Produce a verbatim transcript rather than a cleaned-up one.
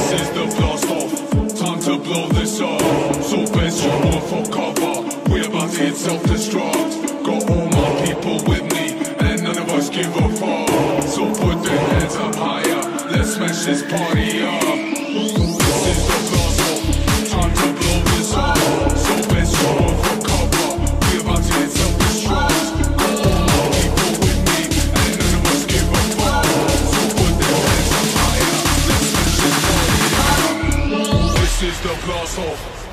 This is the blast off, time to blow this up. So best you move for cover, we're about to hit self-destruct. Got all my people with me, and none of us give a fuck. So put their hands up higher, let's smash this party up. This is the blast off, time to blow this up. So best you move for cover, we're about to hit self-destruct. Got all my people with me, and none of us give a fuck. So put their hands up higher, let's smash this party up. This is the blast off.